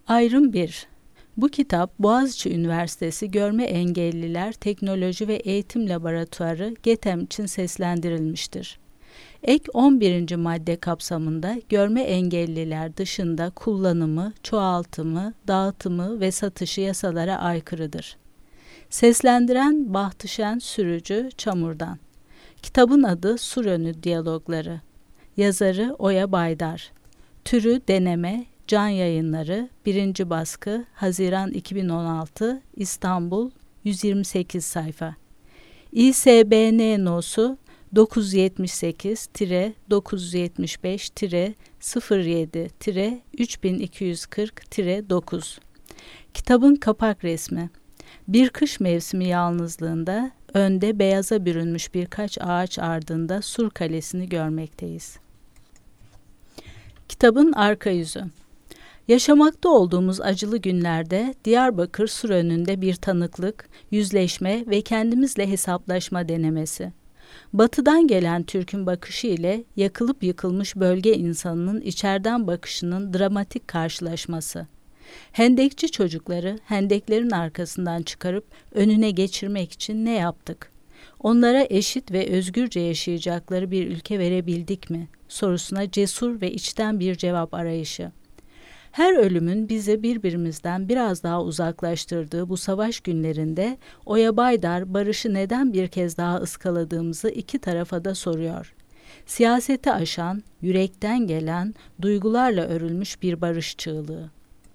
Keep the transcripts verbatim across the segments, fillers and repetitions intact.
Ayrım bir. Bu kitap Boğaziçi Üniversitesi Görme Engelliler Teknoloji ve Eğitim Laboratuvarı GETEM için seslendirilmiştir. Ek on birinci madde kapsamında görme engelliler dışında kullanımı, çoğaltımı, dağıtımı ve satışı yasalara aykırıdır. Seslendiren Bahtışen Sürücü Çamur'dan. Kitabın adı Surönü Diyalogları. Yazarı Oya Baydar. Türü Deneme, Can Yayınları, birinci baskı, Haziran iki bin on altı, İstanbul, yüz yirmi sekiz sayfa. İ S B N nosu dokuz yüz yetmiş sekiz dokuz yüz yetmiş beş sıfır yedi üç bin iki yüz kırk dokuz. Kitabın kapak resmi. Bir kış mevsimi yalnızlığında, önde beyaza bürünmüş birkaç ağaç ardında Sur Kalesi'ni görmekteyiz. Kitabın arka yüzü. Yaşamakta olduğumuz acılı günlerde Diyarbakır Sur önünde bir tanıklık, yüzleşme ve kendimizle hesaplaşma denemesi. Batıdan gelen Türk'ün bakışı ile yakılıp yıkılmış bölge insanının içeriden bakışının dramatik karşılaşması. Hendekçi çocukları hendeklerin arkasından çıkarıp önüne geçirmek için ne yaptık? Onlara eşit ve özgürce yaşayacakları bir ülke verebildik mi? Sorusuna cesur ve içten bir cevap arayışı. Her ölümün bizi birbirimizden biraz daha uzaklaştırdığı bu savaş günlerinde Oya Baydar barışı neden bir kez daha ıskaladığımızı iki tarafa da soruyor. Siyaseti aşan, yürekten gelen, duygularla örülmüş bir barış çığlığı.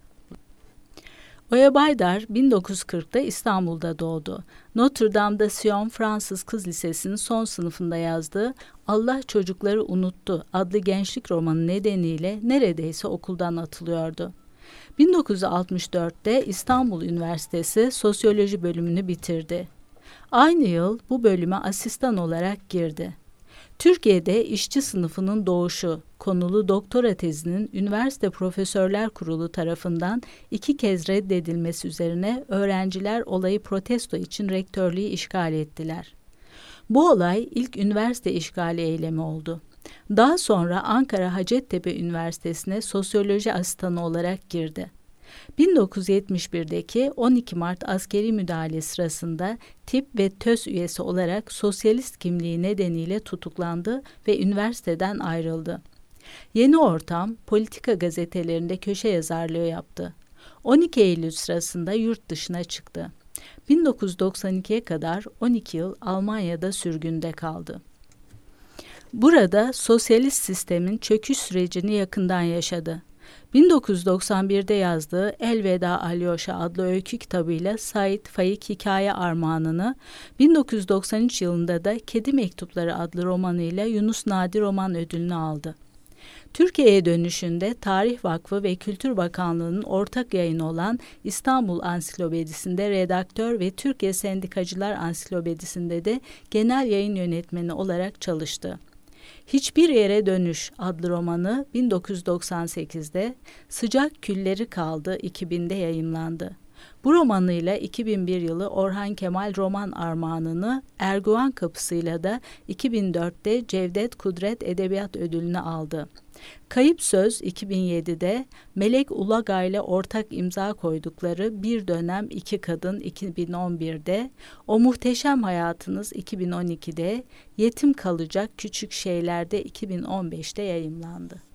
Oya Baydar bin dokuz yüz kırkta İstanbul'da doğdu. Notre Dame'da Sion Fransız Kız Lisesi'nin son sınıfında yazdığı Allah Çocukları Unuttu adlı gençlik romanı nedeniyle neredeyse okuldan atılıyordu. bin dokuz yüz altmış dörtte İstanbul Üniversitesi Sosyoloji bölümünü bitirdi. Aynı yıl bu bölüme asistan olarak girdi. Türkiye'de işçi sınıfının doğuşu konulu doktora tezinin Üniversite Profesörler Kurulu tarafından iki kez reddedilmesi üzerine öğrenciler olayı protesto için rektörlüğü işgal ettiler. Bu olay ilk üniversite işgali eylemi oldu. Daha sonra Ankara Hacettepe Üniversitesi'ne sosyoloji asistanı olarak girdi. bin dokuz yüz yetmiş birdeki on iki Mart askeri müdahale sırasında tip ve TÖS üyesi olarak sosyalist kimliği nedeniyle tutuklandı ve üniversiteden ayrıldı. Yeni Ortam, politika gazetelerinde köşe yazarlığı yaptı. on iki Eylül sırasında yurt dışına çıktı. bin dokuz yüz doksan ikiye kadar on iki yıl Almanya'da sürgünde kaldı. Burada sosyalist sistemin çöküş sürecini yakından yaşadı. bin dokuz yüz doksan birde yazdığı Elveda Alyoşa adlı öykü kitabıyla Sait Faik Hikaye Armağanını, bin dokuz yüz doksan üç yılında da Kedi Mektupları adlı romanıyla Yunus Nadi Roman Ödülünü aldı. Türkiye'ye dönüşünde Tarih Vakfı ve Kültür Bakanlığı'nın ortak yayını olan İstanbul Ansiklopedisi'nde redaktör ve Türkiye Sendikacılar Ansiklopedisi'nde de genel yayın yönetmeni olarak çalıştı. Hiçbir Yere Dönüş adlı romanı bin dokuz yüz doksan sekizde, Sıcak Külleri Kaldı iki binde yayımlandı. Bu romanıyla iki bin bir yılı Orhan Kemal Roman Armağanını, Erguvan Kapısı'yla da iki bin dörtte Cevdet Kudret Edebiyat Ödülünü aldı. Kayıp Söz iki bin yedide, Melek Ulaga ile ortak imza koydukları Bir Dönem İki Kadın iki bin on birde, O Muhteşem Hayatınız iki bin on ikide, Yetim Kalacak Küçük Şeyler'de iki bin on beşte yayımlandı.